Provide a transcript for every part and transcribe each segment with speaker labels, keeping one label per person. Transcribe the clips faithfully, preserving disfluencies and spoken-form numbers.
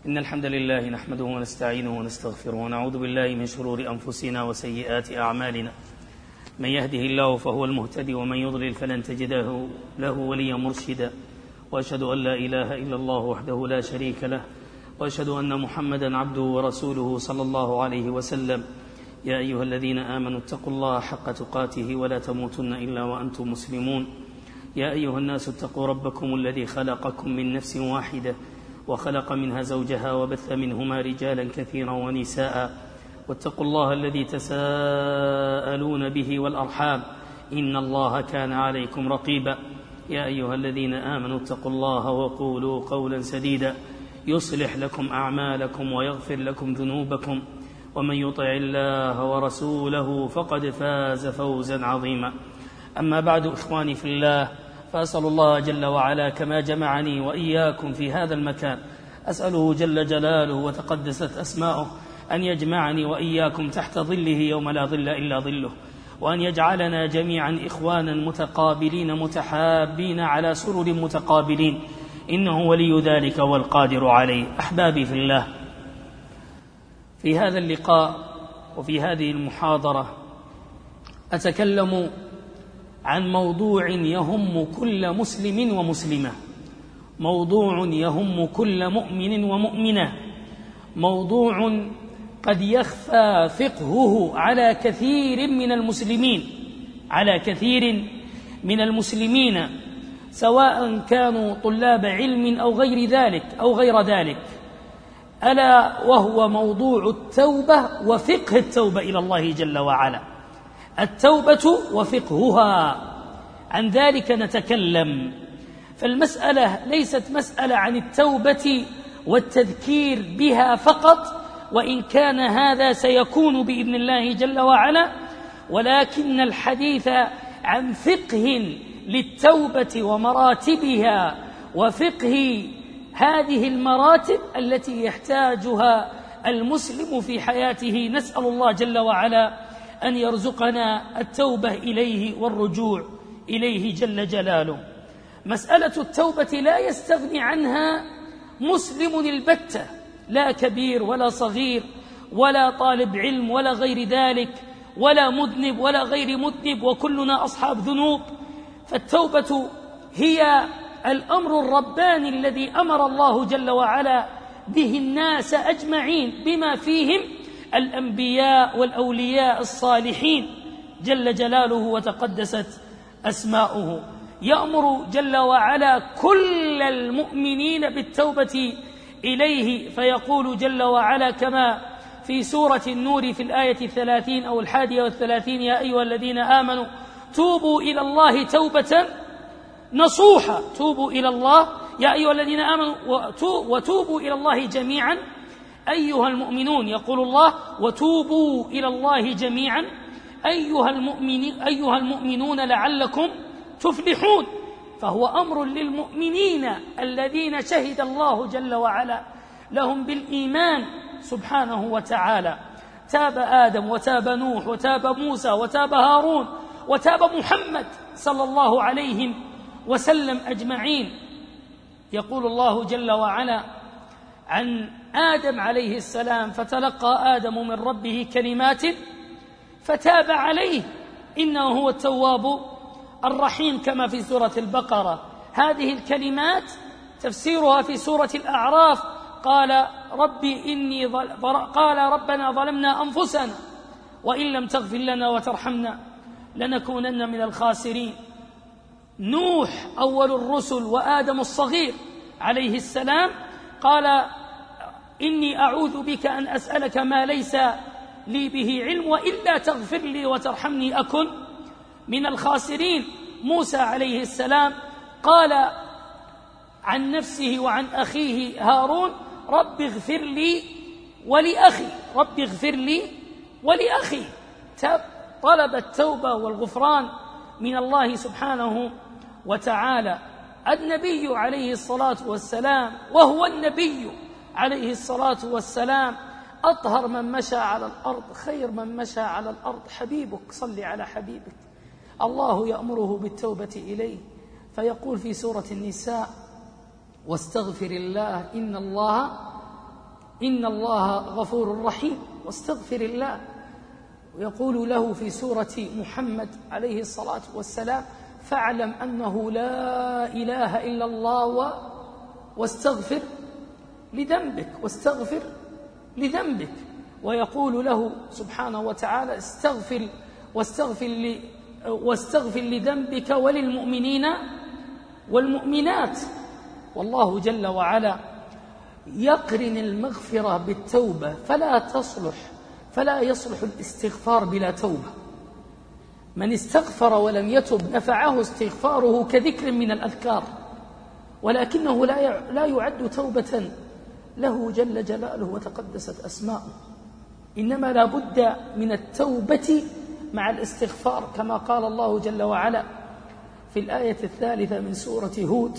Speaker 1: إن الحمد لله نحمده ونستعينه ونستغفره ونعوذ بالله من شرور أنفسنا وسيئات أعمالنا. من يهده الله فهو المهتدي ومن يضلل فلن تجد له وليا مرشدا. وأشهد أن لا إله إلا الله وحده لا شريك له، وأشهد أن محمدا عبده ورسوله صلى الله عليه وسلم. يا أيها الذين آمنوا اتقوا الله حق تقاته ولا تموتن إلا وأنتم مسلمون. يا أيها الناس اتقوا ربكم الذي خلقكم من نفس واحدة وخلق منها زوجها وبث منهما رجالا كثيرا ونساء، واتقوا الله الذي تساءلون به والأرحام إن الله كان عليكم رقيبا. يا أيها الذين آمنوا اتقوا الله وقولوا قولا سديدا يصلح لكم أعمالكم ويغفر لكم ذنوبكم، ومن يطع الله ورسوله فقد فاز فوزا عظيما. أما بعد، إخواني في الله، فأسأل الله جل وعلا كما جمعني وإياكم في هذا المكان، أسأله جل جلاله وتقدست أسماؤه أن يجمعني وإياكم تحت ظله يوم لا ظل إلا ظله، وأن يجعلنا جميعا إخوانا متقابلين متحابين على سرر متقابلين، إنه ولي ذلك والقادر عليه. أحبابي في الله، في هذا اللقاء وفي هذه المحاضرة أتكلم عن موضوع يهم كل مسلم ومسلمة، موضوع يهم كل مؤمن ومؤمنة، موضوع قد يخفى فقهه على كثير من المسلمين على كثير من المسلمين سواء كانوا طلاب علم أو غير ذلك أو غير ذلك، ألا وهو موضوع التوبة وفقه التوبة إلى الله جل وعلا. التوبة وفقهها، عن ذلك نتكلم. فالمسألة ليست مسألة عن التوبة والتذكير بها فقط، وإن كان هذا سيكون بإذن الله جل وعلا، ولكن الحديث عن فقه للتوبة ومراتبها وفقه هذه المراتب التي يحتاجها المسلم في حياته. نسأل الله جل وعلا أن يرزقنا التوبة إليه والرجوع إليه جل جلاله. مسألة التوبة لا يستغني عنها مسلم البتة، لا كبير ولا صغير ولا طالب علم ولا غير ذلك، ولا مذنب ولا غير مذنب، وكلنا أصحاب ذنوب. فالتوبة هي الأمر الرباني الذي أمر الله جل وعلا به الناس أجمعين، بما فيهم الأنبياء والأولياء الصالحين جل جلاله وتقدست أسماؤه. يأمر جل وعلا كل المؤمنين بالتوبة إليه، فيقول جل وعلا كما في سورة النور في الآية الثلاثين أو الحادية والثلاثين: يا أيها الذين آمنوا توبوا إلى الله توبة نصوحا. توبوا إلى الله يا أيها الذين آمنوا وتوبوا إلى الله جميعا أيها المؤمنون، يقول الله: وتوبوا إلى الله جميعا أيها المؤمنين أيها المؤمنون لعلكم تفلحون. فهو أمر للمؤمنين الذين شهد الله جل وعلا لهم بالإيمان سبحانه وتعالى. تاب آدم وتاب نوح وتاب موسى وتاب هارون وتاب محمد صلى الله عليه وسلم أجمعين. يقول الله جل وعلا عن آدم عليه السلام: فتلقى آدم من ربه كلمات فتاب عليه إنه هو التواب الرحيم، كما في سورة البقرة. هذه الكلمات تفسيرها في سورة الأعراف: قال ربي إني ظل... قال ربنا ظلمنا أنفسنا وإن لم تغفر لنا وترحمنا لنكونن من الخاسرين. نوح أول الرسل وآدم الصغير عليه السلام قال: إني أعوذ بك أن أسألك ما ليس لي به علم وإلا تغفر لي وترحمني أكن من الخاسرين. موسى عليه السلام قال عن نفسه وعن أخيه هارون: رب اغفر لي ولأخي رب اغفر لي ولأخي. طلب التوبة والغفران من الله سبحانه وتعالى. النبي عليه الصلاة والسلام وهو النبي عليه الصلاة والسلام أطهر من مشى على الأرض، خير من مشى على الأرض حبيبك، صل على حبيبك. الله يأمره بالتوبة إليه، فيقول في سورة النساء: واستغفر الله إن الله
Speaker 2: إن الله غفور رحيم واستغفر الله. ويقول له في سورة محمد عليه الصلاة والسلام فاعلم أنه لا إله إلا الله واستغفر لذنبك واستغفر لذنبك. ويقول له سبحانه وتعالى استغفر واستغفر, ل واستغفر لذنبك وللمؤمنين والمؤمنات. والله جل وعلا يقرن المغفرة بالتوبة، فلا تصلح فلا يصلح الاستغفار بلا توبة. من استغفر ولم يتب نفعه استغفاره كذكر من الأذكار، ولكنه لا يعد توبة له جل جلاله وتقدست أسماؤه. إنما لا بد من التوبة مع الاستغفار، كما قال الله جل وعلا في الآية الثالثة من سورة هود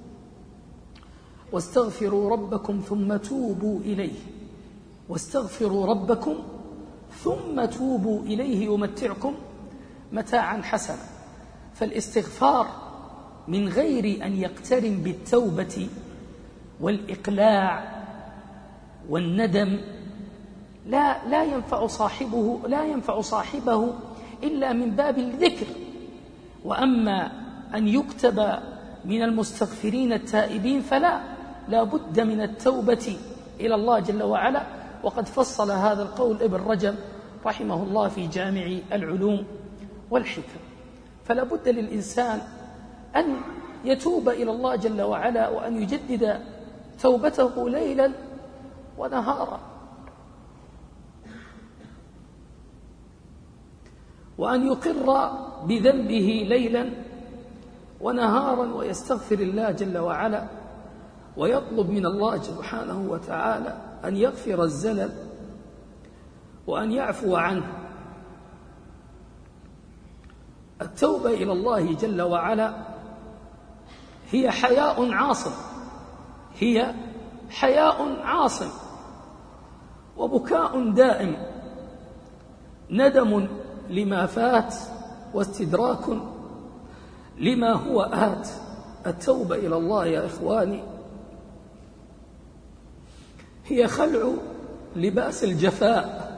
Speaker 2: واستغفروا ربكم ثم توبوا إليه واستغفروا ربكم ثم توبوا إليه يمتعكم متاعا حسنا. فالاستغفار من غير أن يقترن بالتوبة والإقلاع والندم لا لا ينفع صاحبه لا ينفع صاحبه إلا من باب الذكر. وأما أن يكتب من المستغفرين التائبين فلا لا بد من التوبة إلى الله جل وعلا. وقد فصل هذا القول ابن رجب رحمه الله في جامع العلوم والحكم. فلا بد للإنسان أن يتوب إلى الله جل وعلا وأن يجدد توبته ليلا ونهارا، وأن يقر بذنبه ليلا ونهارا ويستغفر الله جل وعلا ويطلب من الله سبحانه وتعالى أن يغفر الزلل وأن يعفو عنه. التوبة إلى الله جل وعلا هي حياء عاصم هي حياء عاصم وبكاء دائم، ندم لما فات واستدراك لما هو آت. التوبة إلى الله يا إخواني هي خلع لباس الجفاء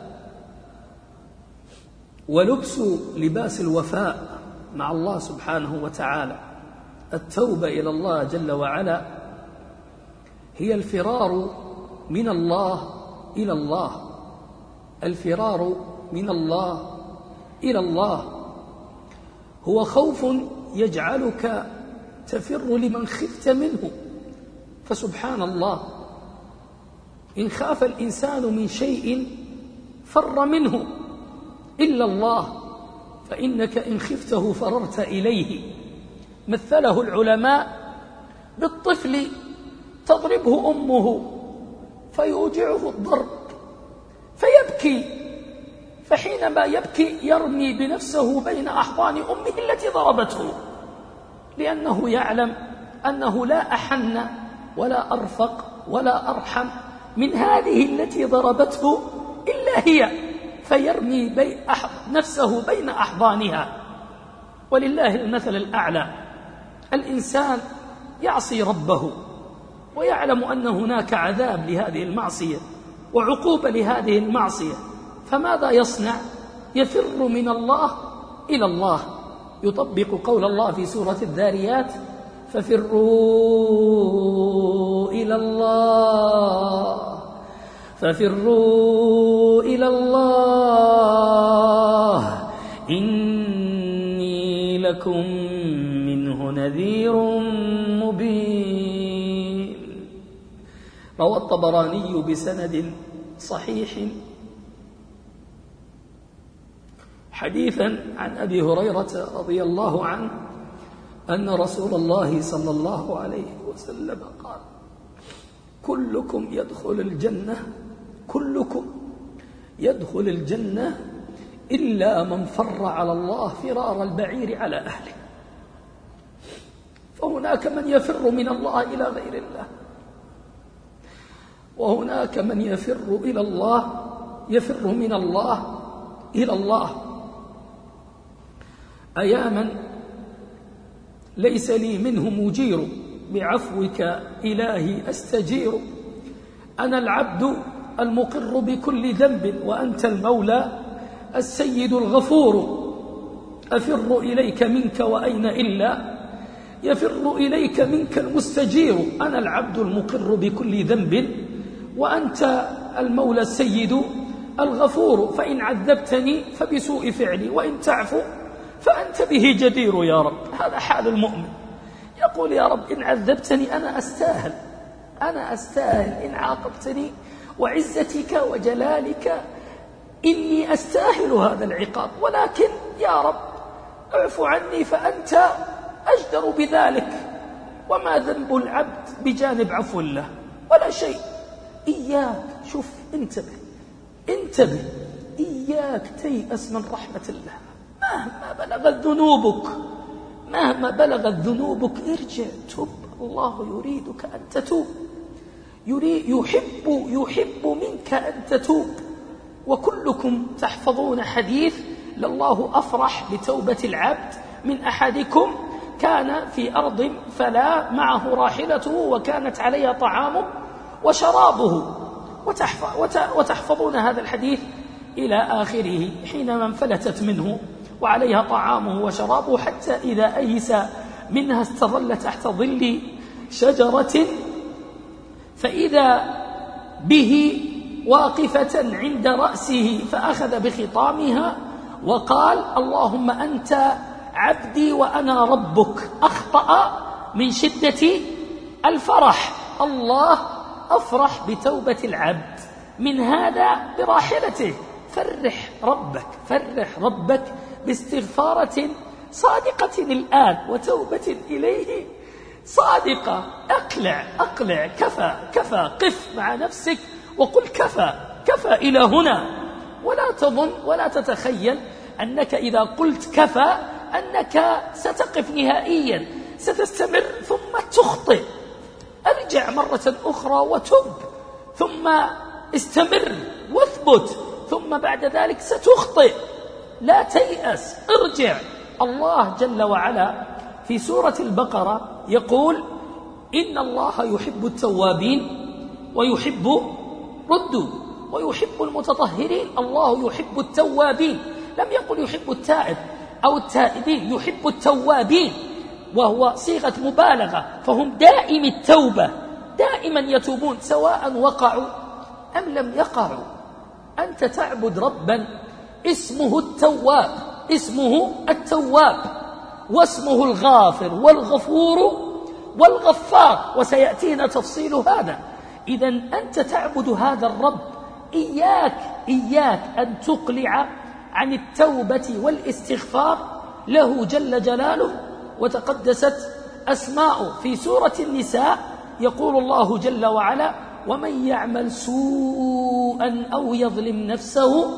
Speaker 2: ولبس لباس الوفاء مع الله سبحانه وتعالى. التوبة إلى الله جل وعلا هي الفرار من الله إلى الله الفرار من الله إلى الله هو خوف يجعلك تفر لمن خفت منه. فسبحان الله إن خاف الإنسان من شيء فر منه إلا الله، فإنك إن خفته فررت إليه. مثله العلماء بالطفل تضربه أمه فيوجعه الضرب فيبكي، فحينما يبكي يرمي بنفسه بين أحضان أمه التي ضربته، لأنه يعلم أنه لا أحن ولا أرفق ولا أرحم من هذه التي ضربته إلا هي، فيرمي بي نفسه بين أحضانها. ولله المثل الأعلى. الإنسان يعصي ربه ويعلم أن هناك عذاب لهذه المعصية وعقوبة لهذه المعصية، فماذا يصنع؟ يفر من الله إلى الله، يطبق قول الله في سورة الذاريات ففروا إلى الله ففروا إلى الله إني لكم منه نذير مبين. روى الطبراني بسند صحيح حديثا عن أبي هريرة رضي الله عنه أن رسول الله صلى الله عليه وسلم قال كلكم يدخل الجنة كلكم يدخل الجنة إلا من فر على الله فرار البعير على أهله. فهناك من يفر من الله إلى غير الله، وهناك من يفر إلى الله يفر من الله إلى الله. أياما ليس لي منه مجير بعفوك إلهي أستجير، أنا العبد المقر بكل ذنب وأنت المولى السيد الغفور. أفر إليك منك وأين إلا يفر إليك منك المستجير. أنا العبد المقر بكل ذنب وأنت المولى السيد الغفور. فإن عذبتني فبسوء فعلي وإن تعفو فأنت به جدير يا رب. هذا حال المؤمن، يقول يا رب إن عذبتني أنا أستاهل، أنا أستاهل إن عاقبتني وعزتك وجلالك إني أستاهل هذا العقاب، ولكن يا رب اعف عني فأنت أجدر بذلك. وما ذنب العبد بجانب عفو الله ولا شيء. إياك، شوف انتبه انتبه إياك تيأس من رحمة الله. مهما بلغت ذنوبك مهما بلغت ذنوبك ارجع تب. الله يريدك أن تتوب، يريد يحب يحب منك أن تتوب. وكلكم تحفظون حديث لله أفرح بتوبة العبد من أحدكم كان في أرض فلا معه راحلته وكانت عليها طعامه وشرابه، وتحفظون هذا الحديث إلى آخره. حينما انفلتت منه وعليها طعامه وشرابه حتى إذا أيس منها استظل تحت ظل شجرة فإذا به واقفة عند رأسه فأخذ بخطامها وقال اللهم أنت عبدي وأنا ربك. أخطأ من شدة الفرح. الله أفرح بتوبة العبد من هذا براحلته. فرح ربك فرح ربك باستغفارة صادقة الآن وتوبة إليه صادقة. أقلع أقلع كفى كفى. قف مع نفسك وقل كفى كفى إلى هنا. ولا تظن ولا تتخيل أنك إذا قلت كفى أنك ستقف نهائيا، ستستمر ثم تخطئ. أرجع مرة أخرى وتب، ثم استمر واثبت، ثم بعد ذلك ستخطئ. لا تيأس، ارجع. الله جل وعلا في سورة البقرة يقول إن الله يحب التوابين ويحب ردوا ويحب المتطهرين. الله يحب التوابين، لم يقل يحب التائب أو التائبين، يحب التوابين، وهو صيغة مبالغة. فهم دائم التوبة، دائما يتوبون سواء وقعوا أم لم يقعوا. أنت تعبد ربا اسمه التواب، اسمه التواب، واسمه الغافر والغفور والغفار، وسيأتينا تفصيل هذا. إذن أنت تعبد هذا الرب. إياك إياك أن تقلع عن التوبة والاستغفار له جل جلاله وتقدست أسماؤه. في سورة النساء يقول الله جل وعلا ومن يعمل سوءا أو يظلم نفسه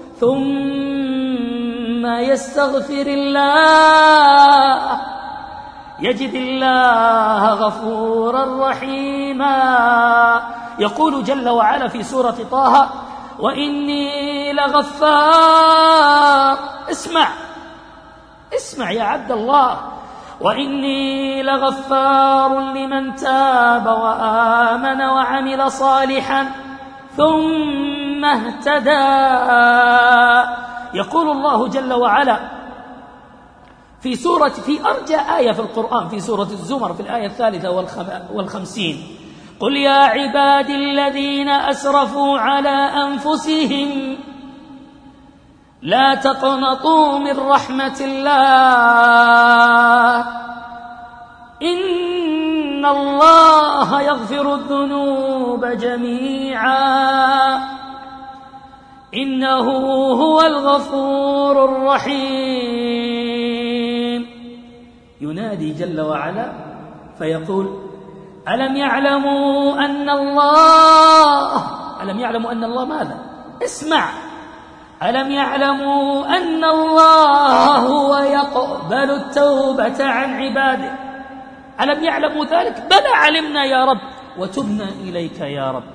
Speaker 2: ثم يستغفر الله يجد الله غفورا رحيما. يقول جل وعلا في سورة طه وإني لغفار. اسمع اسمع يا عبد الله. وإني لغفار لمن تاب وآمن وعمل صالحا ثم اهتدى. يقول الله جل وعلا في سورة في أرجى آية في القرآن في سورة الزمر في الآية الثالثة والخمسين قل يا عبادي الذين أسرفوا على أنفسهم لا تقنطوا من رحمة الله إن الله يغفر الذنوب جميعا إنه هو الغفور الرحيم. ينادي جل وعلا فيقول ألم يعلموا أن الله ألم يعلموا أن الله ماذا؟ اسمع. ألم يعلموا أن الله هو يقبل التوبة عن عباده؟ ألم يعلموا ذلك؟ بلى علمنا يا رب وتبنا إليك يا رب.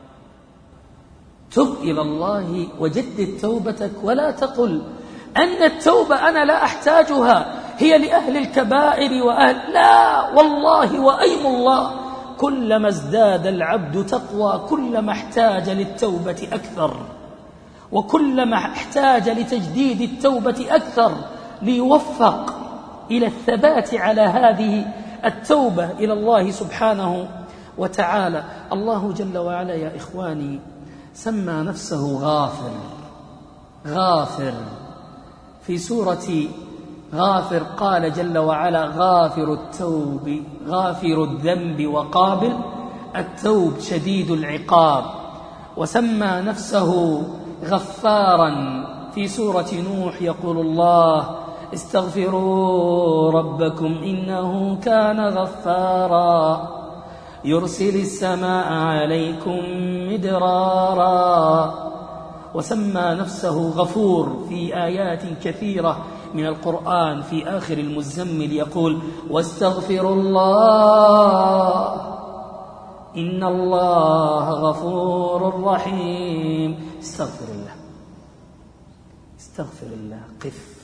Speaker 2: تب إلى الله وجدد توبتك ولا تقل أن التوبة أنا لا أحتاجها هي لأهل الكبائر وأهل لا والله وأيم الله كلما ازداد العبد تقوى كلما احتاج للتوبة أكثر، وكلما احتاج لتجديد التوبة أكثر ليوفق إلى الثبات على هذه التوبة إلى الله سبحانه وتعالى. الله جل وعلا يا إخواني سمى نفسه غافر، غافر في سورة غافر قال جل وعلا غافر التوب غافر الذنب وقابل التوب شديد العقاب. وسمى نفسه غفارا في سورة نوح يقول الله استغفروا ربكم إنه كان غفارا يرسل السماء عليكم مدرارا. وسمى نفسه غفور في آيات كثيرة من القرآن. في آخر المزمل يقول واستغفروا الله إن الله غفور رحيم. استغفر الله، استغفر الله، قف،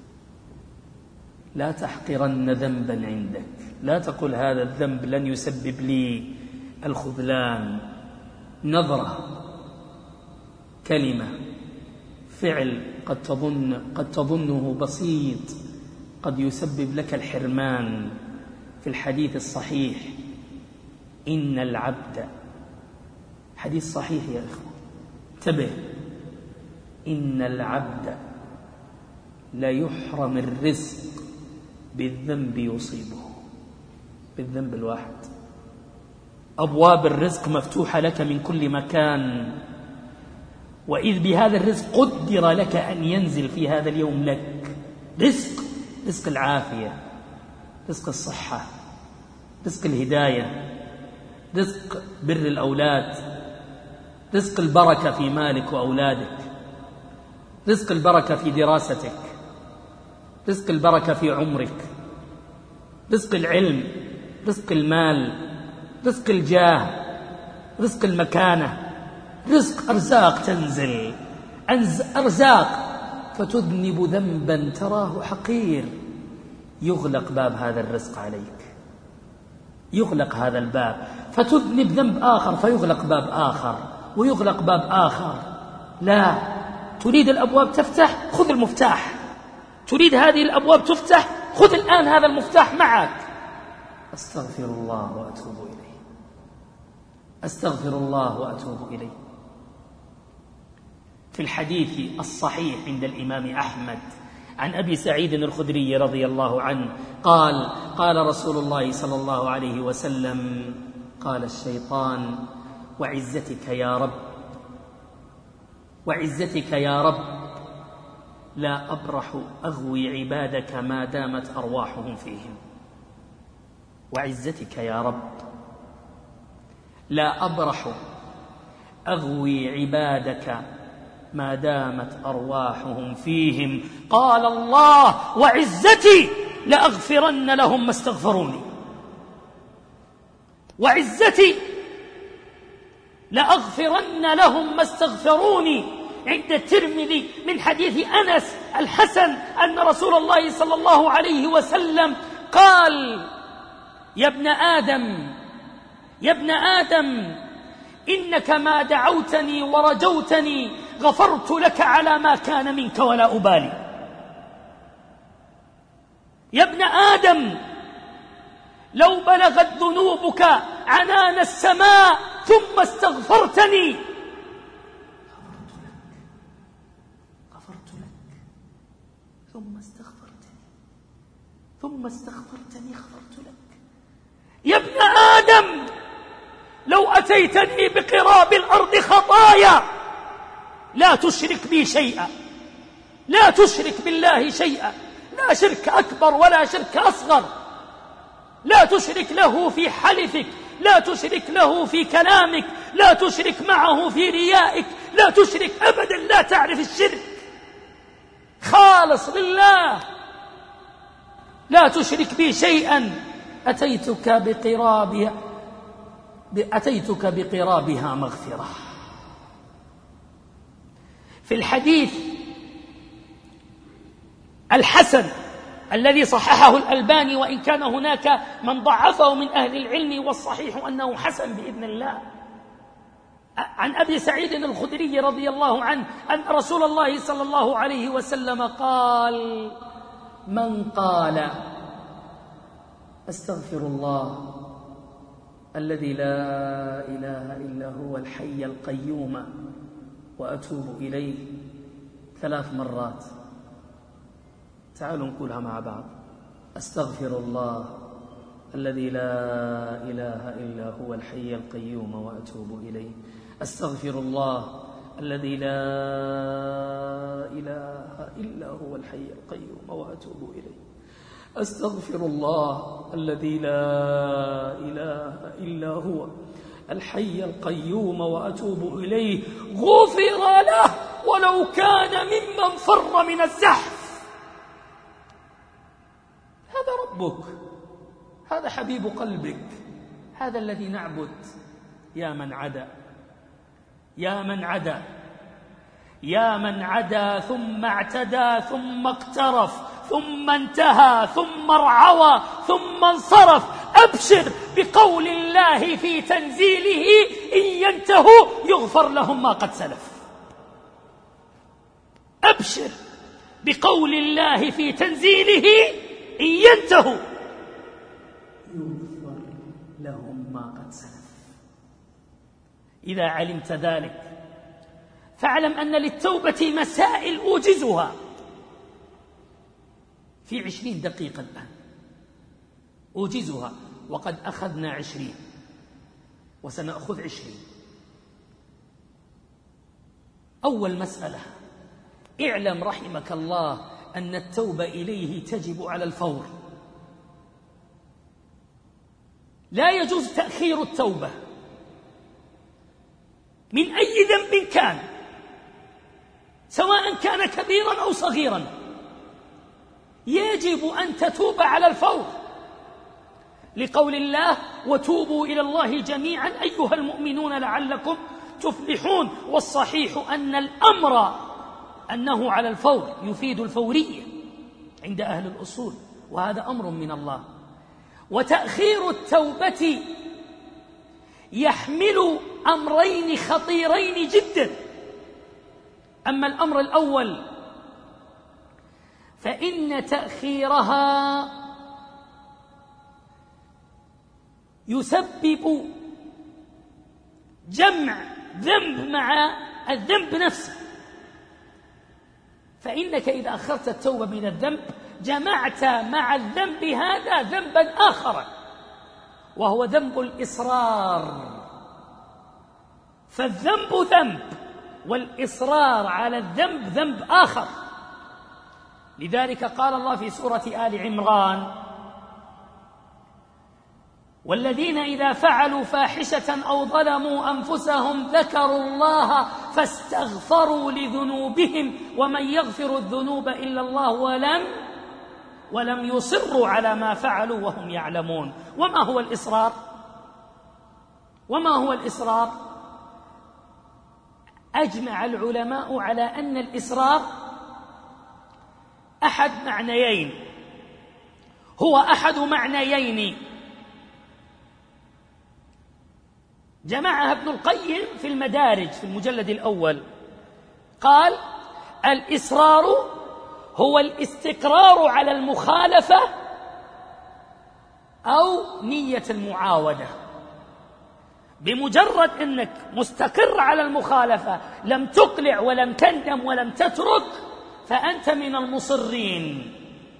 Speaker 2: لا تحقرن ذنبا عندك، لا تقل هذا الذنب لن يسبب لي الخذلان. نظرة، كلمة، فعل قد تظن قد تظنه بسيط قد يسبب لك الحرمان. في الحديث الصحيح إن العبد، حديث صحيح يا إخوة انتبه، إن العبد لا يحرم الرزق بالذنب يصيبه، بالذنب الواحد. أبواب الرزق مفتوحة لك من كل مكان، وإذ بهذا الرزق قدر لك أن ينزل في هذا اليوم لك رزق، رزق العافية، رزق الصحة، رزق الهداية، رزق بر الأولاد، رزق البركة في مالك وأولادك، رزق البركة في دراستك، رزق البركة في عمرك، رزق العلم، رزق المال، رزق الجاه، رزق المكانة، رزق أرزاق تنزل، أرزاق فتذنب ذنبا تراه حقير يغلق باب هذا الرزق عليك، يغلق هذا الباب، فتذنب ذنب آخر فيغلق باب آخر ويغلق باب آخر. لا، تريد الأبواب تفتح، خذ المفتاح. تريد هذه الأبواب تفتح، خذ الآن هذا المفتاح معك. أستغفر الله وأتوب إليه، أستغفر الله وأتوب إليه. في الحديث الصحيح عند الإمام أحمد عن أبي سعيد الخدري رضي الله عنه قال قال رسول الله صلى الله عليه وسلم قال الشيطان وعزتك يا رب، وعزتك يا رب لا أبرح أغوي عبادك ما دامت أرواحهم فيهم. وعزتك يا رب لا أبرح أغوي عبادك ما دامت أرواحهم فيهم. قال الله وعزتي لأغفرن لهم ما استغفروني، وعزتي لأغفرن لهم ما استغفروني. عند الترمذي من حديث أنس الحسن أن رسول الله صلى الله عليه وسلم قال يا ابن آدم يا ابن آدم إنك ما دعوتني ورجوتني غفرت لك على ما كان منك ولا أبالي. يا ابن آدم لو بلغت ذنوبك عنان السماء ثم استغفرتني غفرت لك، ثم استغفرتني ثم استغفرتني غفرت لك. يا ابن آدم لو أتيتني بقراب الأرض خطايا لا تشرك بي شيئا، لا تشرك بالله شيئا، لا شرك أكبر ولا شرك أصغر، لا تشرك له في حلفك، لا تشرك له في كلامك، لا تشرك معه في ريائك، لا تشرك أبدا، لا تعرف الشرك، خالص لله، لا تشرك بي شيئا. أتيتك بقرابها أتيتك بقرابها مغفرة. في الحديث الحسن الذي صححه الألباني، وإن كان هناك من ضعفه من أهل العلم، والصحيح أنه حسن بإذن الله. عن أبي سعيد الخدري رضي الله عنه أن رسول الله صلى الله عليه وسلم قال: من قال أستغفر الله الذي لا إله إلا هو الحي القيوم وأتوب إليه ثلاث مرات. تعالوا نقولها مع بعض: أستغفر الله الذي لا إله إلا هو الحي القيوم وأتوب إليه. أستغفر الله الذي لا إله إلا هو الحي القيوم وأتوب إليه. أستغفر الله الذي لا إله إلا هو الحي القيوم وأتوب إليه. غفر له ولو كان ممن فر من الزحف. هذا ربك، هذا حبيب قلبك، هذا الذي نعبد. يا من عدا، يا من عدا، يا من عدا ثم اعتدى ثم اقترف ثم انتهى ثم ارعوى ثم انصرف. أبشر بقول الله في تنزيله: إن ينتهوا يغفر لهم ما قد سلف. أبشر بقول الله في تنزيله: إن ينتهوا يغفر لهم ما قد سلف. إذا علمت ذلك فاعلم أن للتوبة مسائل أوجزها في عشرين دقيقة الآن، أوجزها، وقد أخذنا عشرين وسنأخذ عشرين. أول مسألة: اعلم رحمك الله أن التوبة إليه تجب على الفور. لا يجوز تأخير التوبة من أي ذنب كان، سواء كان كبيرا أو صغيرا، يجب أن تتوب على الفور، لقول الله: وتوبوا إلى الله جميعا أيها المؤمنون لعلكم تفلحون. والصحيح أن الأمر أنه على الفور، يفيد الفورية عند أهل الأصول، وهذا أمر من الله. وتأخير التوبة يحمل أمرين خطيرين جدا. أما الأمر الأول فإن تأخيرها يسبب جمع ذنب مع الذنب نفسه، فإنك إذا أخرت التوبة من الذنب جمعت مع الذنب هذا ذنبا آخر، وهو ذنب الإصرار. فالذنب ذنب، والإصرار على الذنب ذنب آخر. لذلك قال الله في سورة آل عمران: والذين إذا فعلوا فاحشة أو ظلموا أنفسهم ذكروا الله فاستغفروا لذنوبهم ومن يغفر الذنوب إلا الله ولم ولم يصروا على ما فعلوا وهم يعلمون. وما هو الإصرار؟ وما هو الإصرار؟ أجمع العلماء على أن الإصرار أحد معنيين، هو أحد معنيين جمعها ابن القيم في المدارج في المجلد الأول. قال: الإصرار هو الاستقرار على المخالفة أو نية المعاودة. بمجرد أنك مستقر على المخالفة، لم تقلع ولم تندم ولم تترك، فأنت من المصرين.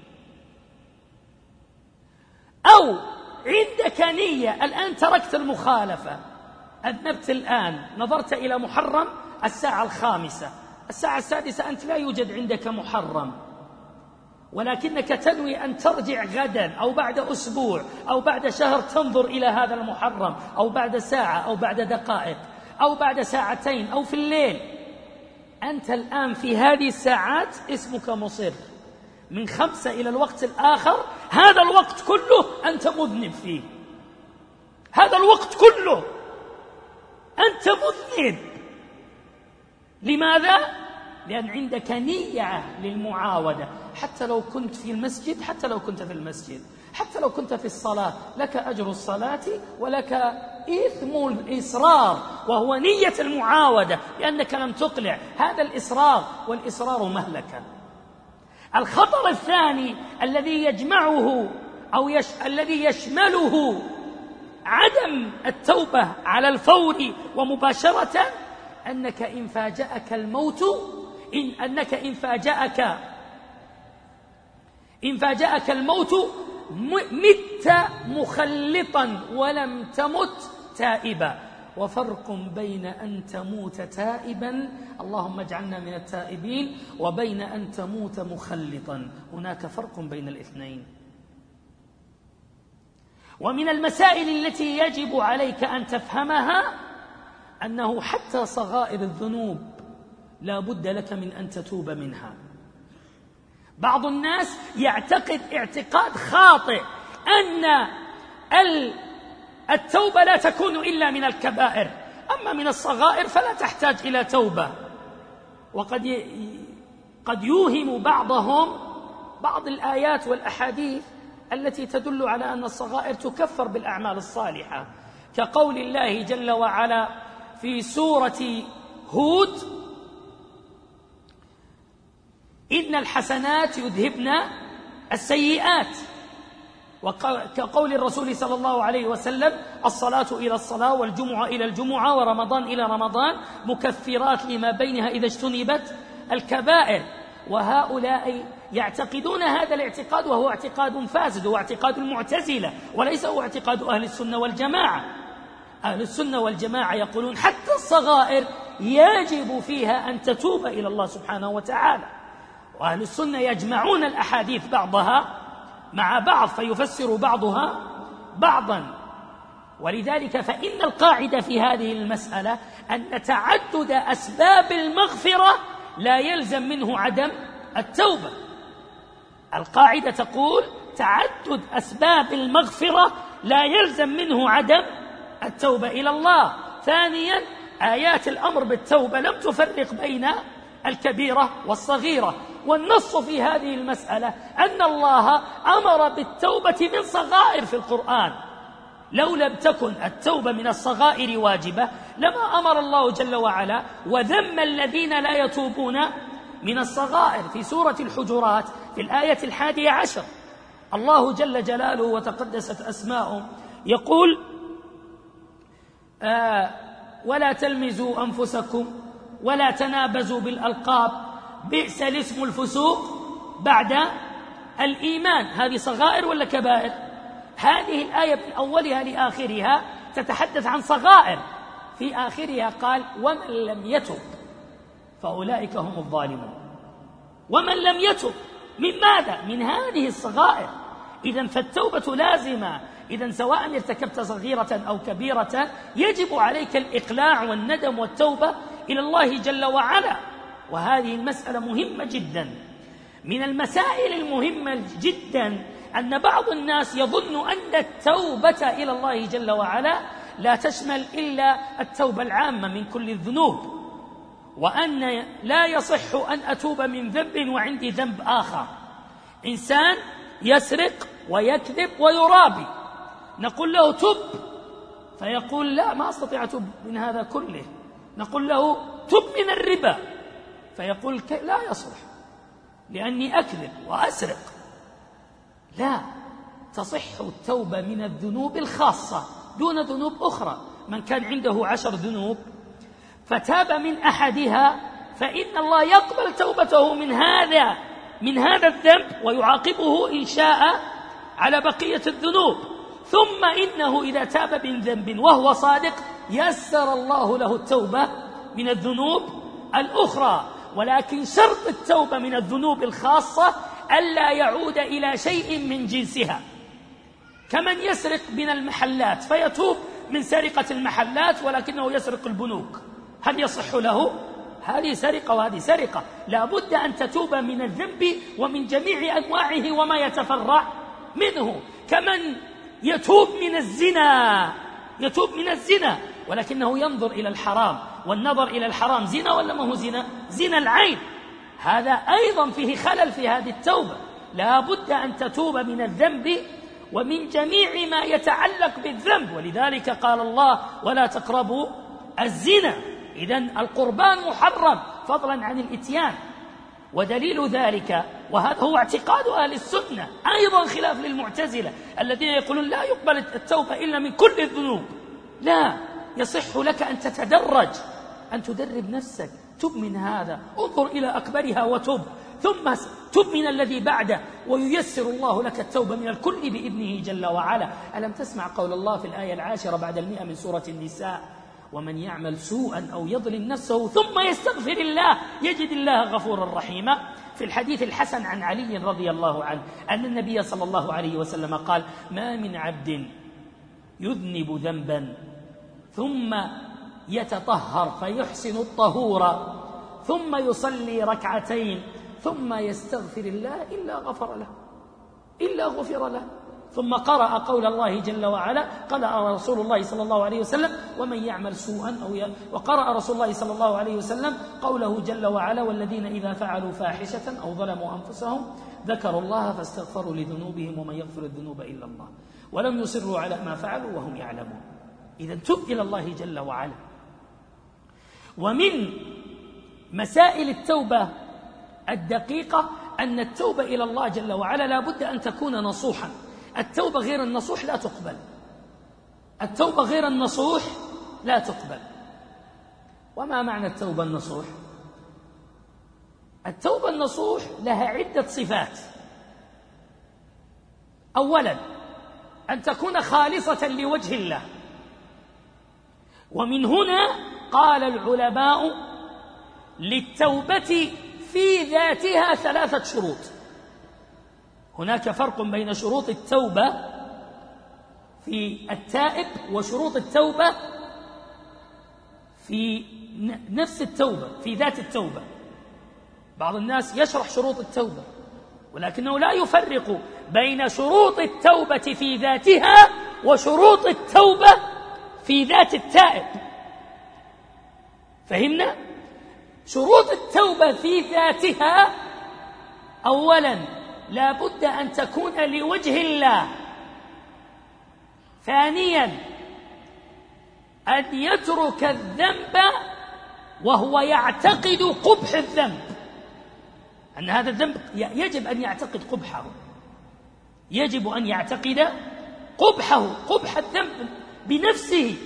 Speaker 2: أو عندك نية، الآن تركت المخالفة، أذنبت الآن، نظرت إلى محرم الساعة الخامسة، الساعة السادسة أنت لا يوجد عندك محرم، ولكنك تنوي أن ترجع غدا أو بعد أسبوع أو بعد شهر تنظر إلى هذا المحرم، أو بعد ساعة أو بعد دقائق أو بعد ساعتين أو في الليل. أنت الآن في هذه الساعات اسمك مصر، من خمسة إلى الوقت الآخر، هذا الوقت كله أنت مذنب فيه، هذا الوقت كله أنت مذنب. لماذا؟ لأن عندك نية للمعاودة، حتى لو كنت في المسجد، حتى لو كنت في المسجد، حتى لو كنت في الصلاة، لك أجر الصلاة ولك إثم الإصرار، وهو نية المعاودة لأنك لم تقلع. هذا الإصرار، والإصرار مهلكة. الخطر الثاني الذي يجمعه أو يش... الذي يشمله عدم التوبة على الفور ومباشرة، أنك إن فاجأك الموت إن أنك إن فاجأك إن فاجأك الموت مت مخلطا ولم تمت تائبا. وفرق بين أن تموت تائبا، اللهم اجعلنا من التائبين، وبين أن تموت مخلطا، هناك فرق بين الاثنين. ومن المسائل التي يجب عليك أن تفهمها أنه حتى صغائر الذنوب لا بد لك من أن تتوب منها. بعض الناس يعتقد اعتقاد خاطئ أن التوبة لا تكون إلا من الكبائر، أما من الصغائر فلا تحتاج إلى توبة. وقد قد يوهم بعضهم بعض الآيات والأحاديث التي تدل على أن الصغائر تكفر بالأعمال الصالحة، كقول الله جل وعلا في سورة هود: إن الحسنات يذهبن السيئات، وكقول الرسول صلى الله عليه وسلم: الصلاة إلى الصلاة والجمعة إلى الجمعة ورمضان إلى رمضان مكفرات لما بينها إذا اجتنبت الكبائر. وهؤلاء يعتقدون هذا الاعتقاد، وهو اعتقاد فاسد، هو اعتقاد المعتزلة وليس هو اعتقاد أهل السنة والجماعة. أهل السنة والجماعة يقولون حتى الصغائر يجب فيها أن تتوب إلى الله سبحانه وتعالى. وأهل السنة يجمعون الأحاديث بعضها مع بعض فيفسر بعضها بعضا. ولذلك فإن القاعدة في هذه المسألة أن تعدد أسباب المغفرة لا يلزم منه عدم التوبة. القاعدة تقول تعدد أسباب المغفرة لا يلزم منه عدم التوبة إلى الله. ثانيا، آيات الأمر بالتوبة لم تفرق بين الكبيرة والصغيرة، والنص في هذه المسألة أن الله أمر بالتوبة من صغائر في القرآن. لو لم تكن التوبة من الصغائر واجبة لما أمر الله جل وعلا وذم الذين لا يتوبون من الصغائر. في سورة الحجرات في الآية الحادية عشر الله جل جلاله وتقدست أسماؤه يقول: آه ولا تلمزوا أنفسكم ولا تنابزوا بالألقاب بئس الاسم الفسوق بعد الإيمان. هذه صغائر ولا كبائر؟ هذه الآية من أولها لآخرها تتحدث عن صغائر، في آخرها قال: ومن لم يتب فأولئك هم الظالمون. ومن لم يتب من ماذا؟ من هذه الصغائر. إذن فالتوبة لازمة. إذن سواء ارتكبت صغيرة أو كبيرة يجب عليك الإقلاع والندم والتوبة إلى الله جل وعلا. وهذه المسألة مهمة جدا. من المسائل المهمة جدا أن بعض الناس يظن أن التوبة إلى الله جل وعلا لا تشمل إلا التوبة العامة من كل الذنوب، وأن لا يصح أن أتوب من ذنب وعندي ذنب آخر. إنسان يسرق ويكذب ويرابي، نقول له تب، فيقول: لا، ما أستطيع أتوب من هذا كله. نقول له: تب من الربا، فيقول: لا يصلح لأني أكذب وأسرق. لا، تصح التوبة من الذنوب الخاصة دون ذنوب أخرى. من كان عنده عشر ذنوب فتاب من أحدها فإن الله يقبل توبته من هذا من هذا الذنب ويعاقبه إن شاء على بقية الذنوب. ثم إنه إذا تاب من ذنب وهو صادق يسر الله له التوبة من الذنوب الأخرى. ولكن شرط التوبة من الذنوب الخاصة ألا يعود إلى شيء من جنسها، كمن يسرق من المحلات فيتوب من سرقة المحلات ولكنه يسرق البنوك، هل يصح له؟ هذه سرقة وهذه سرقة. لا بد أن تتوب من الذنب ومن جميع أنواعه وما يتفرع منه. كمن يتوب من الزنا، يتوب من الزنا ولكنه ينظر إلى الحرام، والنظر إلى الحرام زنا ولا ما هو زنا؟ زنا العين. هذا أيضا فيه خلل في هذه التوبة. لا بد أن تتوب من الذنب ومن جميع ما يتعلق بالذنب، ولذلك قال الله ولا تقربوا الزنا. إذن القربان محرم فضلا عن الإتيان. ودليل ذلك، وهذا هو اعتقاد أهل السنة أيضا خلاف للمعتزلة الذين يقولون لا يقبل التوبة إلا من كل الذنوب، لا، يصح لك أن تتدرج، أن تدرب نفسك، تب من هذا، انظر إلى أكبرها وتب، ثم تب من الذي بعده، وييسر الله لك التوبة من الكل بإذنه جل وعلا. ألم تسمع قول الله في الآية العاشرة بعد المئة من سورة النساء: ومن يعمل سوءا أو يظلم نفسه ثم يستغفر الله يجد الله غفورا رحيما. في الحديث الحسن عن علي رضي الله عنه أن النبي صلى الله عليه وسلم قال: ما من عبد يذنب ذنبا ثم يتطهر فيحسن الطهور ثم يصلي ركعتين ثم يستغفر الله إلا غفر له إلا غفر له. ثم قرأ قول الله جل وعلا، قرأ رسول الله صلى الله عليه وسلم: ومن يعمل سوءا أو ي... وقرأ رسول الله صلى الله عليه وسلم قوله جل وعلا: والذين إذا فعلوا فاحشة أو ظلموا أنفسهم ذكروا الله فاستغفروا لذنوبهم ومن يغفر الذنوب إلا الله ولم يصروا على ما فعلوا وهم يعلمون. إذن تب إلى الله جل وعلا. ومن مسائل التوبة الدقيقة أن التوبة إلى الله جل وعلا لا بد أن تكون نصوحا. التوبة غير النصوح لا تقبل، التوبة غير النصوح لا تقبل. وما معنى التوبة النصوح؟ التوبة النصوح لها عدة صفات. أولا أن تكون خالصة لوجه الله، ومن هنا قال العلماء للتوبة في ذاتها ثلاثة شروط. هناك فرق بين شروط التوبة في التائب وشروط التوبة في نفس التوبة، في ذات التوبة. بعض الناس يشرح شروط التوبة ولكنه لا يفرق بين شروط التوبة في ذاتها وشروط التوبة في ذات التائب. فهمنا؟ شروط التوبة في ذاتها: أولا لا بد أن تكون لوجه الله. ثانيا أن يترك الذنب وهو يعتقد قبح الذنب، أن هذا الذنب يجب أن يعتقد قبحه، يجب أن يعتقد قبحه، قبح الذنب بنفسه،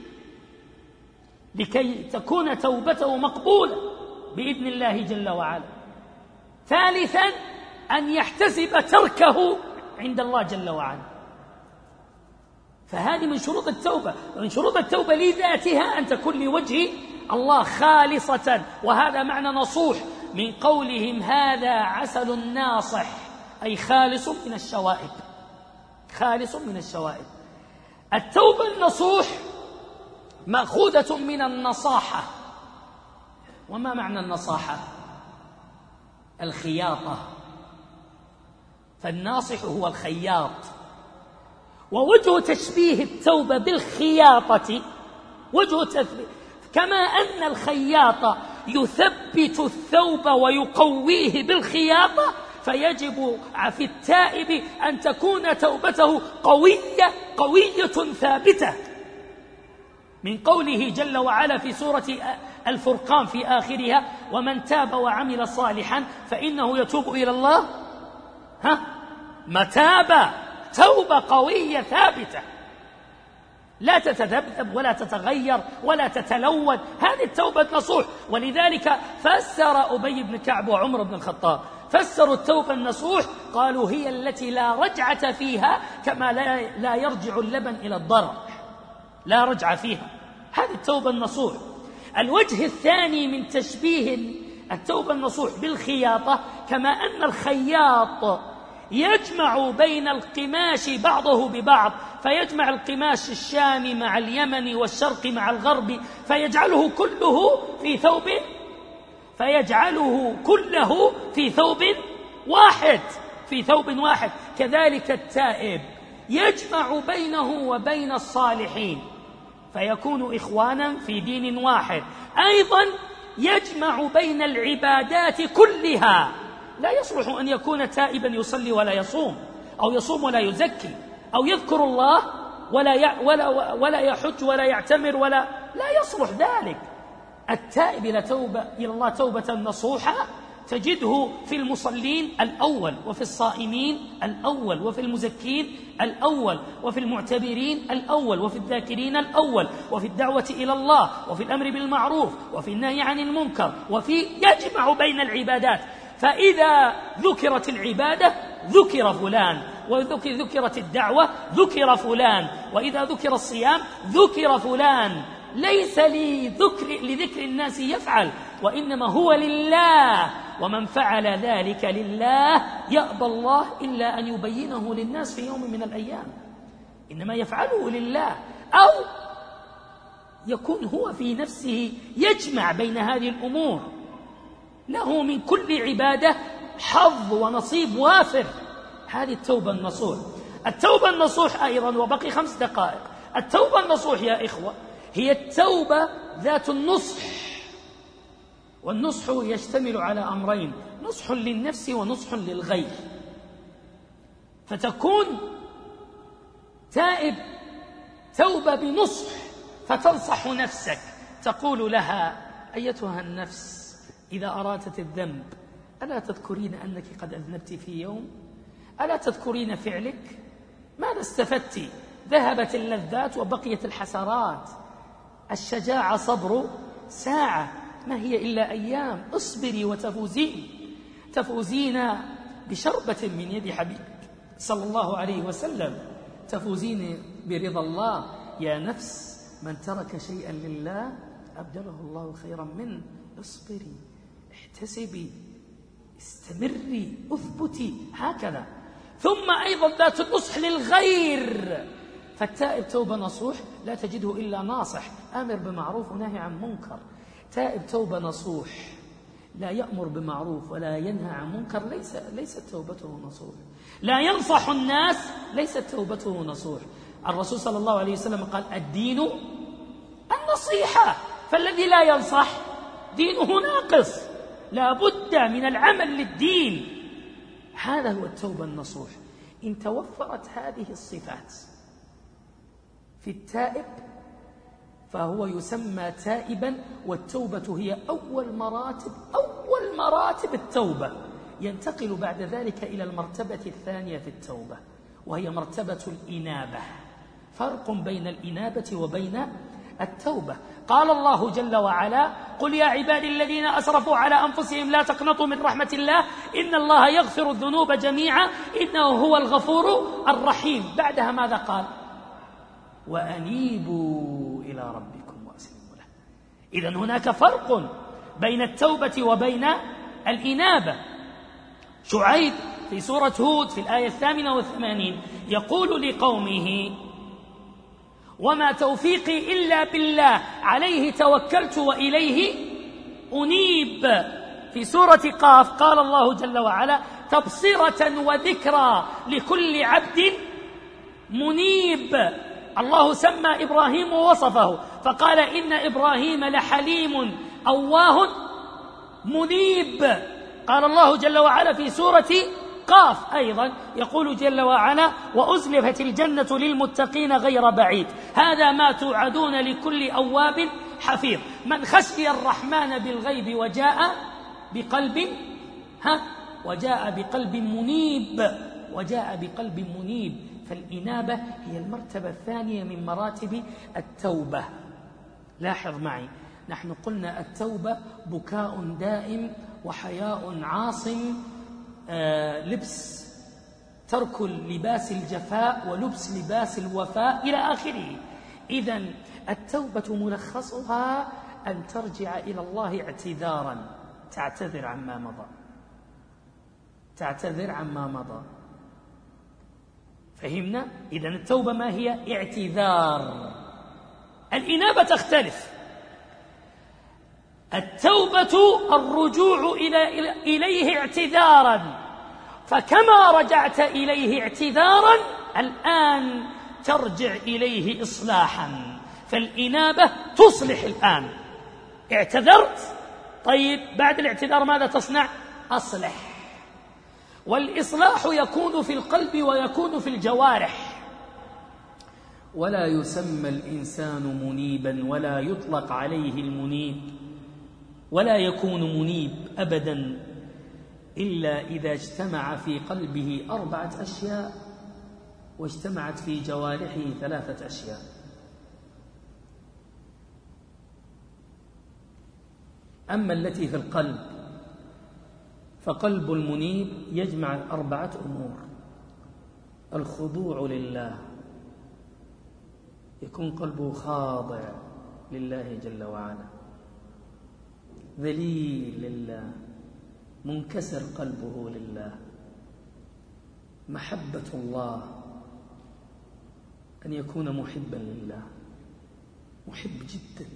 Speaker 2: لكي تكون توبته مقبولة بإذن الله جل وعلا. ثالثا أن يحتسب تركه عند الله جل وعلا. فهذه من شروط التوبة. من شروط التوبة لذاتها أن تكون لوجه الله خالصة، وهذا معنى نصوح. من قولهم هذا عسل ناصح، أي خالص من الشوائب، خالص من الشوائب. التوبة النصوح مأخوذة من النصاحة. وما معنى النصاحة؟ الخياطة. فالناصح هو الخياط. ووجه تشبيه التوبة بالخياطة وجه تثبيت، كما أن الخياط يثبت الثوب ويقويه بالخياطة، فيجب في التائب أن تكون توبته قوية قوية ثابتة. من قوله جل وعلا في سورة الفرقان في آخرها: ومن تاب وعمل صالحا فإنه يتوب إلى الله ها متابا، توبة قوية ثابتة لا تتذبذب ولا تتغير ولا تتلون. هذه التوبة النصوح. ولذلك فسر أبي بن كعب وعمر بن الخطاب، فسروا التوبة النصوح قالوا هي التي لا رجعة فيها، كما لا, لا يرجع اللبن إلى الضرع، لا رجعة فيها. هذه التوبة النصوح. الوجه الثاني من تشبيه التوبة النصوح بالخياطة، كما أن الخياط يجمع بين القماش بعضه ببعض، فيجمع القماش الشامي مع اليمني والشرقي مع الغربي، فيجعله كله في ثوب فيجعله كله في ثوب واحد في ثوب واحد. كذلك التائب يجمع بينه وبين الصالحين، فيكون إخوانا في دين واحد. أيضا يجمع بين العبادات كلها. لا يصلح أن يكون تائبا يصلي ولا يصوم، أو يصوم ولا يزكي، أو يذكر الله ولا ولا ولا يحج ولا يعتمر، ولا لا يصلح ذلك. التائب إلى توبة إلى الله توبة نصوحة تجده في المصلين الأول، وفي الصائمين الأول، وفي المزكين الأول، وفي المعتبرين الأول، وفي الذاكرين الأول، وفي الدعوة إلى الله، وفي الأمر بالمعروف، وفي النهي عن المنكر، وفي يجمع بين العبادات. فإذا ذكرت العبادة ذكر فلان، وذكرت الدعوة ذكر فلان، وإذا ذكر الصيام ذكر فلان. ليس لذكر, لذكر الناس يفعل، وإنما هو لله، ومن فعل ذلك لله يأبى الله إلا أن يبينه للناس في يوم من الأيام. إنما يفعله لله، أو يكون هو في نفسه يجمع بين هذه الأمور، له من كل عبادة حظ ونصيب وافر. هذه التوبة النصوح. التوبة النصوح أيضا، وبقي خمس دقائق. التوبة النصوح يا إخوة هي التوبة ذات النصح، والنصح يشتمل على أمرين: نصح للنفس ونصح للغير. فتكون تائب توبة بنصح، فتنصح نفسك، تقول لها: أيتها النفس إذا أرادت الذنب ألا تذكرين أنك قد أذنبت في يوم؟ ألا تذكرين فعلك؟ ماذا استفدت؟ ذهبت اللذات وبقيت الحسرات. الشجاعة صبر ساعة، ما هي إلا أيام. اصبري وتفوزين، تفوزين بشربة من يد حبيبك صلى الله عليه وسلم، تفوزين برضا الله. يا نفس من ترك شيئا لله أبدله الله خيرا منه. اصبري، احتسبي، استمري، اثبتي، هكذا. ثم أيضا ذات النصح للغير. فالتائب توبة نصوح لا تجده إلا ناصح، آمر بمعروف ونهي عن منكر. تائب توبة نصوح لا يأمر بمعروف ولا ينهى عن منكر، ليس ليست توبته نصوح. لا ينصح الناس، ليست توبته نصوح. الرسول صلى الله عليه وسلم قال: الدين النصيحة. فالذي لا ينصح دينه ناقص، لا بد من العمل للدين. هذا هو التوبة النصوح. إن توفرت هذه الصفات في التائب فهو يسمى تائبا. والتوبة هي أول مراتب أول مراتب التوبة. ينتقل بعد ذلك إلى المرتبة الثانية في التوبة، وهي مرتبة الإنابة. فرق بين الإنابة وبين التوبة. قال الله جل وعلا: قل يا عبادي الذين أسرفوا على أنفسهم لا تقنطوا من رحمة الله إن الله يغفر الذنوب جميعا إنه هو الغفور الرحيم. بعدها ماذا قال؟ وأنيبوا إلى ربكم وأسلموا له. إذن هناك فرق بين التوبة وبين الإنابة. شعيب في سورة هود في الآية الثامنة والثمانين يقول لقومه: وما توفيقي إلا بالله عليه توكلت وإليه أنيب. في سورة قاف قال الله جل وعلا: تبصرة وذكرى لكل عبد منيب. الله سمى إبراهيم ووصفه فقال: إن إبراهيم لحليم أواه منيب. قال الله جل وعلا في سورة قاف أيضا يقول جل وعلا: وأزلفت الجنة للمتقين غير بعيد هذا ما توعدون لكل أواب حفيظ. من خشي الرحمن بالغيب وجاء بقلب ها وجاء بقلب منيب وجاء بقلب منيب. فالإنابة هي المرتبة الثانية من مراتب التوبة. لاحظ معي، نحن قلنا التوبة بكاء دائم وحياء عاصم، آه لبس ترك لباس الجفاء ولبس لباس الوفاء إلى آخره. إذن التوبة ملخصها أن ترجع إلى الله اعتذارا، تعتذر عما مضى تعتذر عما مضى فهمنا؟ إذن التوبة ما هي؟ اعتذار. الإنابة تختلف. التوبة الرجوع إلى إليه اعتذارا، فكما رجعت إليه اعتذارا الآن ترجع إليه إصلاحا. فالإنابة تصلح الآن. اعتذرت طيب بعد الاعتذار ماذا تصنع؟ أصلح. والإصلاح يكون في القلب ويكون في الجوارح. ولا يسمى الإنسان منيبا ولا يطلق عليه المنيب ولا يكون منيب أبدا إلا إذا اجتمع في قلبه أربعة أشياء واجتمعت في جوارحه ثلاثة أشياء. أما التي في القلب فقلب المنيب يجمع أربعة أمور: الخضوع لله، يكون قلبه خاضع لله جل وعلا، ذليل لله، منكسر قلبه لله، محبة الله، أن يكون محبا لله، محب جدا.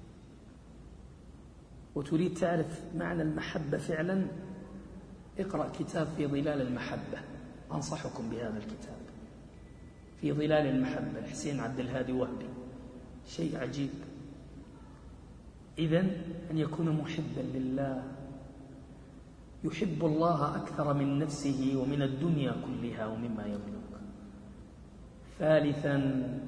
Speaker 2: وتريد تعرف معنى المحبة فعلا؟ اقرأ كتاب في ظلال المحبة، أنصحكم بهذا الكتاب، في ظلال المحبة لحسين عبد الهادي وهبي، شيء عجيب. إذن أن يكون محبا لله، يحب الله أكثر من نفسه ومن الدنيا كلها ومما يملك. ثالثا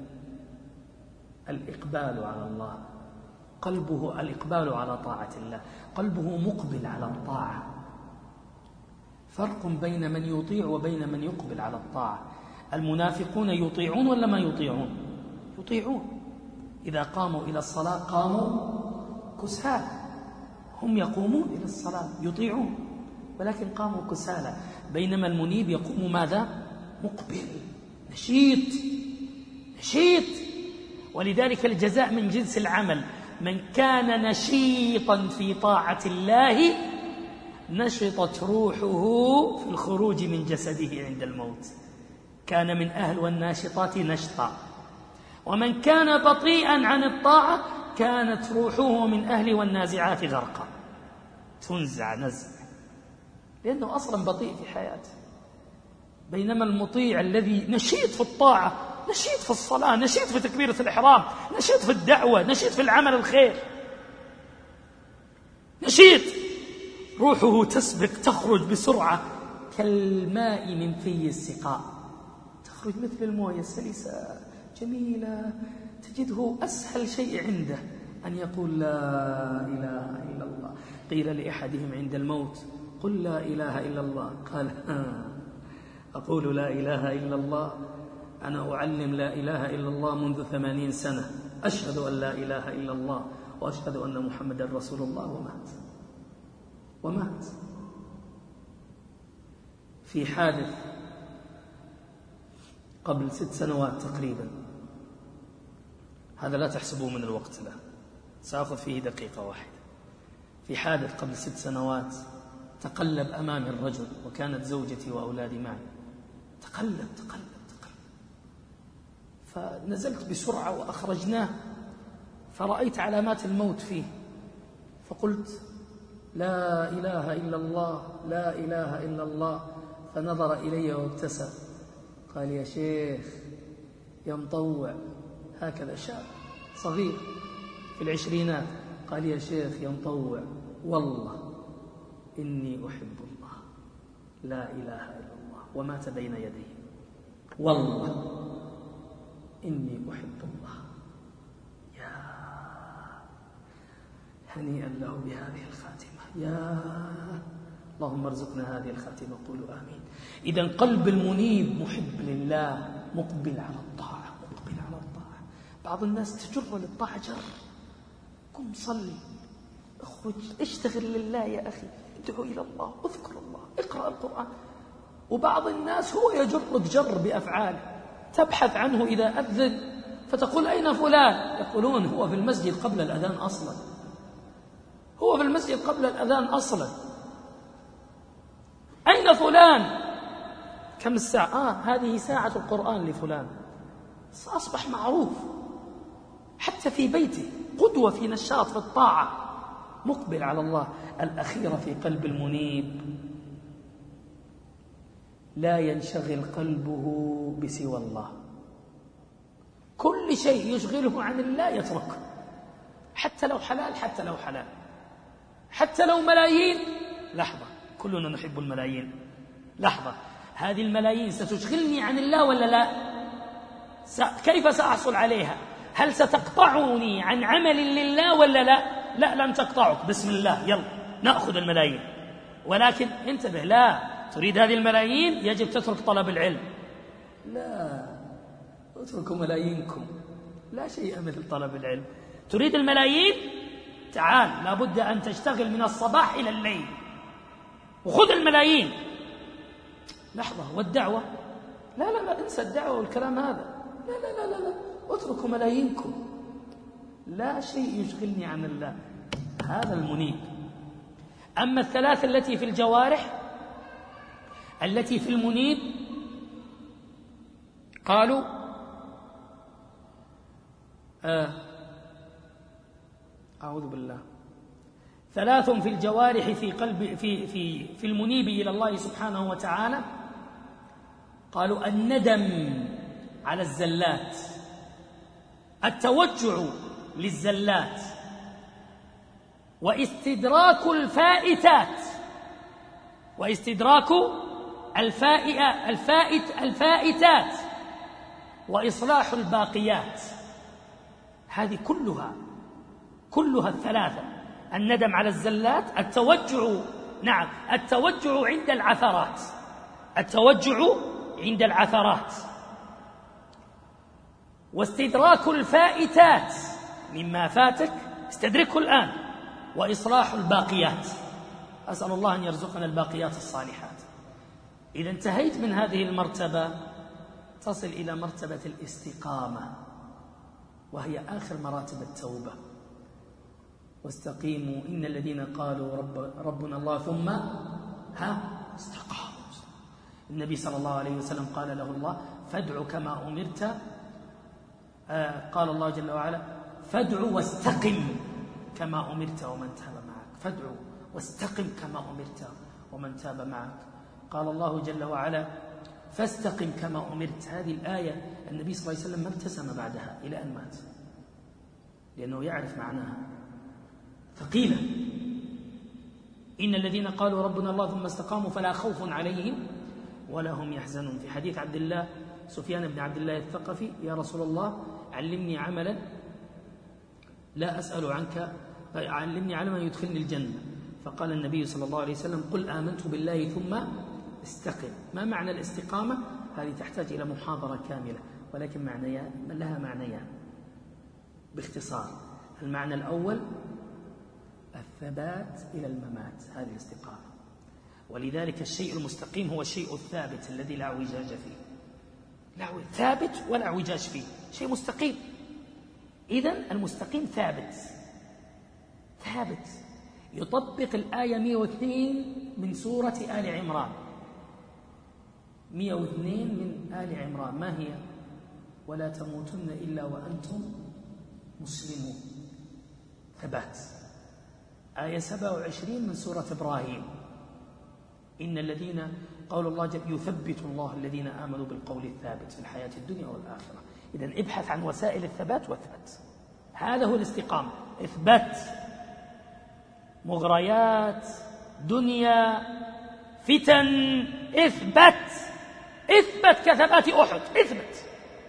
Speaker 2: الإقبال على الله، قلبه الإقبال على طاعة الله، قلبه مقبل على الطاعة. فرق بين من يطيع وبين من يقبل على الطاعة. المنافقون يطيعون ولا ما يطيعون؟ يطيعون. إذا قاموا إلى الصلاة قاموا كسالى، هم يقومون إلى الصلاة يطيعون ولكن قاموا كسالى. بينما المنيب يقوم ماذا؟ مقبل، نشيط نشيط. ولذلك الجزاء من جنس العمل. من كان نشيطا في طاعة الله نشطت روحه في الخروج من جسده عند الموت، كان من أهل والناشطات نشطا. ومن كان بطيئا عن الطاعة كانت روحه من أهل والنازعات غرقا، تنزع نزع، لأنه أصلا بطيء في حياته. بينما المطيع الذي نشيط في الطاعة، نشيط في الصلاة، نشيط في تكبيرة الإحرام، نشيط في الدعوة، نشيط في العمل الخير، نشيط، روحه تسبق، تخرج بسرعة كالماء من في السقاء، تخرج مثل الموية السلسة جميلة. تجده أسهل شيء عنده أن يقول لا إله إلا الله. قيل لأحدهم عند الموت قل لا إله إلا الله، قال أقول لا إله إلا الله، أنا أعلم لا إله إلا الله منذ ثمانين سنة، أشهد أن لا إله إلا الله وأشهد أن محمد رسول الله. ومات ومات في حادث قبل ست سنوات تقريبا. هذا لا تحسبوه من الوقت، لا سأخذ فيه دقيقة واحدة. في حادث قبل ست سنوات تقلب أمامي الرجل وكانت زوجتي وأولادي معي، تقلب تقلب تقلب فنزلت بسرعة وأخرجناه، فرأيت علامات الموت فيه، فقلت لا إله إلا الله لا إله إلا الله. فنظر إلي وابتسم، قال يا شيخ يا مطوع، هكذا شاب صغير في العشرينات، قال يا شيخ يا مطوع والله إني أحب الله لا إله إلا الله، ومات بين يديه، والله إني أحب الله. يا هنيئا له بهذه الخاتمة، يا اللهم ارزقنا هذه الخاتمة، قولوا آمين. إذن قلب المنيب محب لله، مقبل على الطاعة، مقبل على الطاعة. بعض الناس تجر للطاعة جر، قم صلي، اخرج، اشتغل لله يا أخي، ادعو إلى الله، اذكر الله، اقرأ القرآن. وبعض الناس هو يجرك جر بأفعاله، تبحث عنه إذا أذن فتقول أين فلان؟ يقولون هو في المسجد قبل الأذان أصلا، هو في المسجد قبل الأذان أصلا. أين فلان؟ كم الساعة؟ آه هذه ساعة القرآن لفلان. أصبح معروف حتى في بيته، قدوة في نشاط في الطاعة، مقبل على الله. الأخيرة في قلب المنيب، لا ينشغل قلبه بسوى الله، كل شيء يشغله عن الله يتركه، حتى لو حلال، حتى لو حلال، حتى حتى لو ملايين. لحظة، كلنا نحب الملايين. لحظة، هذه الملايين ستشغلني عن الله ولا لا؟ كيف سأحصل عليها؟ هل ستقطعني عن عمل لله ولا لا؟ لا، لن تقطعك. بسم الله، يلا نأخذ الملايين. ولكن انتبه، لا تريد هذه الملايين يجب تترك طلب العلم. لا، اتركوا ملايينكم، لا شيء مثل طلب العلم. تريد الملايين؟ تعال، لابد أن تشتغل من الصباح إلى الليل وخذ الملايين. لحظة، والدعوة؟ لا لا لا، انسى الدعوة والكلام هذا. لا لا لا لا, لا. اتركوا ملايينكم، لا شيء يشغلني عن الله. هذا المنيب. أما الثلاث التي في الجوارح التي في المنيب قالوا آه أعوذ بالله ثلاث في الجوارح في قلب في في في المنيب إلى الله سبحانه وتعالى. قالوا الندم على الزلات، التوجع للزلات، واستدراك الفائتات واستدراك الفائئة الفائت الفائتات وإصلاح الباقيات. هذه كلها كلها الثلاثة: الندم على الزلات، التوجع نعم التوجع عند العثرات التوجع عند العثرات واستدراك الفائتات، مما فاتك استدركه الآن، وإصلاح الباقيات. أسأل الله أن يرزقنا الباقيات الصالحات. إذا انتهيت من هذه المرتبة تصل إلى مرتبة الاستقامة، وهي آخر مراتب التوبة. واستقيموا إن الذين قالوا رب ربنا الله ثم ها استقاموا. النبي صلى الله عليه وسلم قال له الله: فادع كما أمرت. آه قال الله جل وعلا: فادع واستقم كما أمرت ومن تاب معك. فادع واستقم كما أمرت ومن تاب معك. قال الله جل وعلا: فاستقم كما أمرت. هذه الآية النبي صلى الله عليه وسلم ما ابتسم بعدها إلى أن مات، لأنه يعرف معناها، ثقيلة. إن الذين قالوا ربنا الله ثم استقاموا فلا خوف عليهم ولا هم يحزنون. في حديث عبد الله سفيان بن عبد الله الثقفي: يا رسول الله علمني عملا لا أسأل عنك، علمني علما يدخلني الجنة. فقال النبي صلى الله عليه وسلم: قل آمنت بالله ثم استقم. ما معنى الاستقامة؟ هذه تحتاج إلى محاضرة كاملة، ولكن معنيان لها معنيان باختصار. المعنى الأول الثبات إلى الممات، هذه الاستقامة. ولذلك الشيء المستقيم هو الشيء الثابت الذي لا اعوجاج فيه، لا ثابت ولا اعوجاج فيه، شيء مستقيم. إذن المستقيم ثابت ثابت يطبق الآية مئة واثنين من سورة آل عمران. مئة واثنين من آل عمران ما هي؟ ولا تموتن إلا وأنتم مسلمون، ثبات. آية سبعة وعشرين من سورة إبراهيم: إن الذين قول الله جل يثبت الله الذين آمنوا بالقول الثابت في الحياة الدنيا والآخرة. إذن ابحث عن وسائل الثبات واثبت. هذا هو الاستقامة، إثبات. مغريات، دنيا، فتن، اثبت اثبت كثبات أحد، اثبت.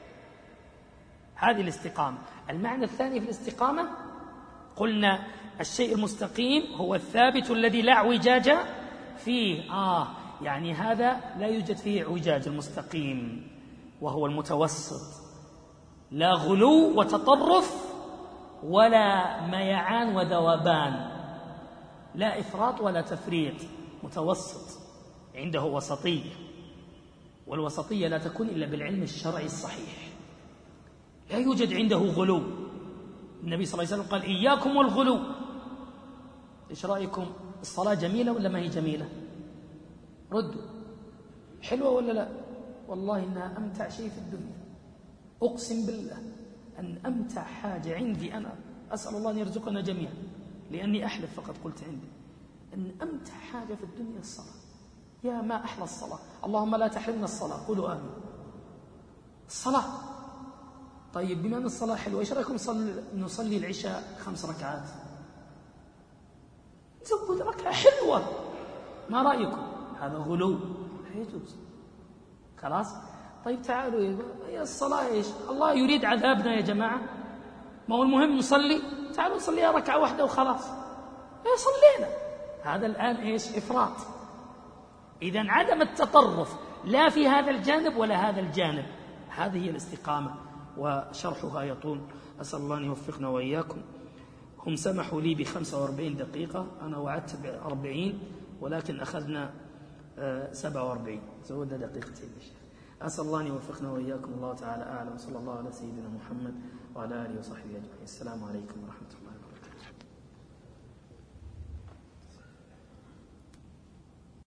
Speaker 2: هذه الاستقامة. المعنى الثاني في الاستقامة قلنا الشيء المستقيم هو الثابت الذي لا اعوجاج فيه. آه يعني هذا لا يوجد فيه اعوجاج، المستقيم، وهو المتوسط، لا غلو وتطرف ولا ميعان وذوبان، لا إفراط ولا تفريط، متوسط، عنده وسطية. والوسطية لا تكون إلا بالعلم الشرعي الصحيح. لا يوجد عنده غلو. النبي صلى الله عليه وسلم قال: إياكم والغلو. إيش رأيكم؟ الصلاة جميلة ولا ما هي جميلة؟ ردوا، حلوة ولا لا؟ والله إنها أمتع شيء في الدنيا. أقسم بالله أن أمتع حاجة عندي أنا، أسأل الله أن يرزقنا جميعا، لأني أحلف فقط قلت عندي، أن أمتع حاجة في الدنيا الصلاة. يا ما أحلى الصلاة، اللهم لا تحرمنا الصلاة، قولوا آمين. الصلاة. طيب بما أن الصلاة حلوة، إيش رأيكم نصلي العشاء خمس ركعات؟ تزود ركعة حلوة، ما رأيكم؟ هذا غلو لا يجوز. خلاص؟ طيب تعالوا يا الصلاة إيش؟ الله يريد عذابنا يا جماعة؟ ما هو المهم نصلي؟ تعالوا نصلي ركعة واحدة وخلاص. إيه صلينا. هذا الآن إيش؟ إفراط. إذن عدم التطرف لا في هذا الجانب ولا هذا الجانب، هذه هي الاستقامة، وشرحها يطول. أسأل الله أن يوفقنا وإياكم. هم سمحوا لي بخمسة وأربعين دقيقة، أنا وعدت بأربعين ولكن أخذنا سبعة وأربعين، زودنا دقيقتين. أسأل الله أن يوفقنا وإياكم. الله تعالى أعلم. صلى الله على سيدنا محمد وعلى آله وصحبه أجمعين. السلام عليكم ورحمة الله.